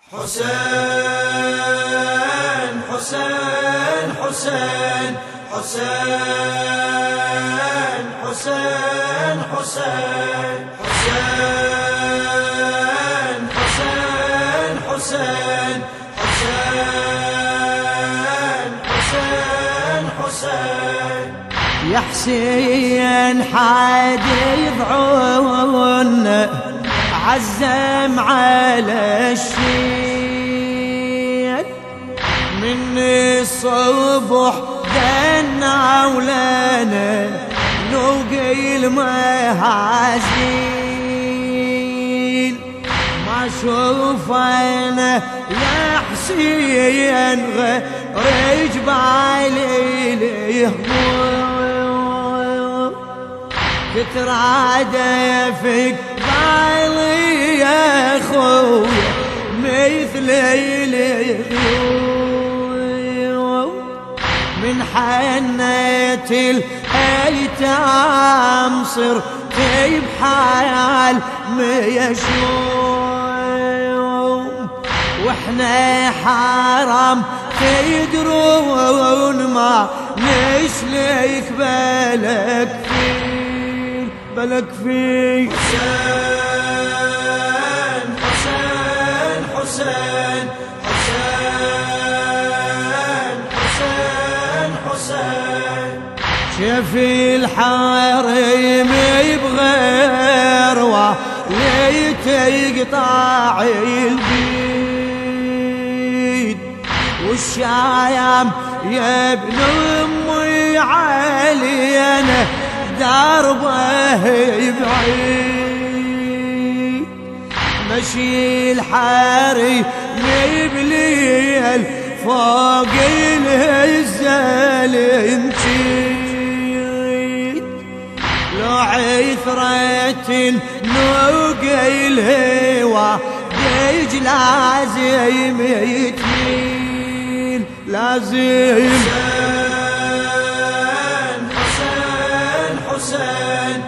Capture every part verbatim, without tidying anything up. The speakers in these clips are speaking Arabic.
حسين حسين حسين حسين حسين حسين حسين حسين حسين حسين حسين حسين يا حسين حاد يضعون عزم على الشيء من الصبح دنا ولنا نوقي المهازين ما شوف انا يا حسين غير جبالي ليهموم تترادى فيك بالي يا خويا مثل الغيوم من حنة الايتام صرت بحال ميشوم واحنا حرام تدرون ما نسلك بالك فيه بالك فيه حسين حسين حسين حسين حسين حسين شاف الحريم بغير وليت يقطع البيد والشايم يا ابن امي علينا دربه بعيد مشي الحري بليل فوق الهزال يمشي لو عثرة نوقي الهوى ديج لازم يتميل لازم حسين حسين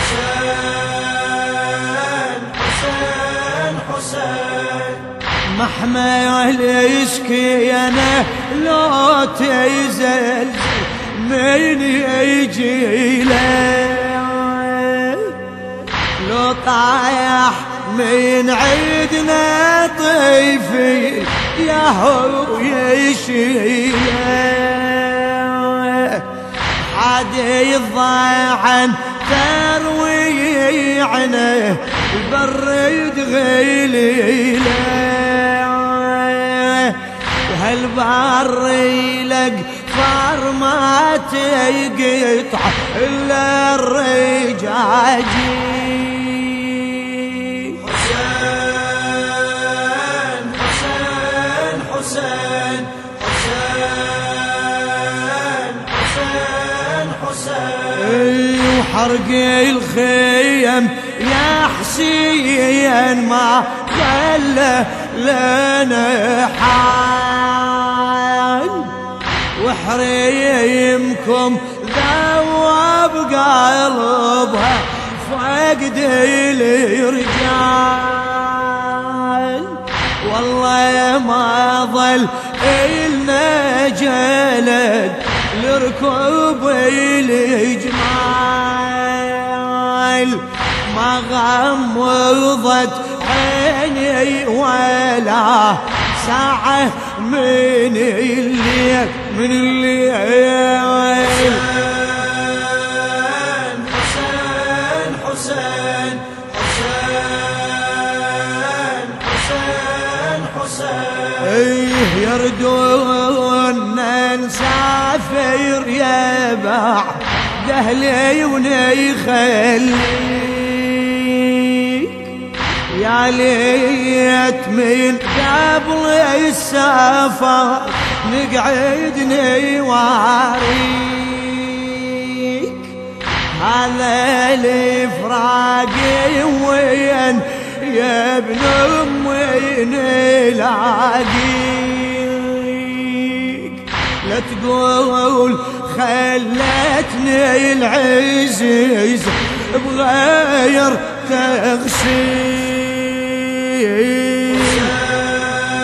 حسين حسين حسين محمل يشكي انا لو تزل من يجي له لو طايح من عيدنا طيفي يا هو يشيله عاد يضاعن ترويعنا البرد غيليله وهالبر يلق فار ما تيقطع الا الرجاجي حسين حسين حسين حسين حسين وحرق الخيم يا حسين ما خلى لنا حال وحريمكم ذوب قلبها فقد الرجال والله ما ظل إلنا جلد لركوب الجمال ما غمضت عيني ولا ساعة من الليل من الليل حسين حسين حسين حسين حسين ايه يردون نسافر يبع دهلي ونيخليك يا ليت من قبل السفر نقعد نواريك هذا الفراق وين يا ابن امي نلاقيك لا تقول خلتني العزيز بغير تغسيل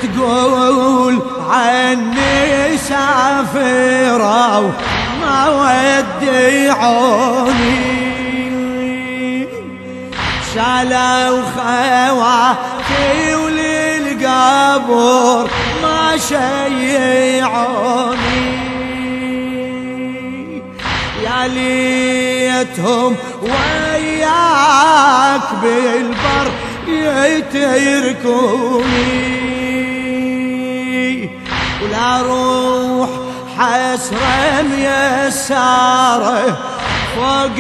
تقول عني سافرة وما ودعوني، شالوا خواتي وللقبر ما شيعوني، يا ليتهم وياك بالبر يتركوني، ولا روح حسرة ميسارة فوق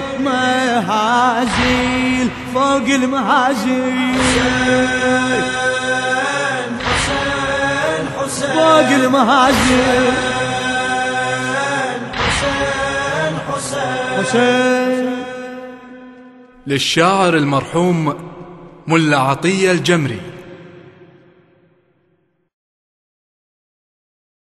المهازيل، فوق المهازيل، حسين حسين فوق المهازيل، حسين حسين حسين. للشاعر المرحوم ملا عطية الجمري.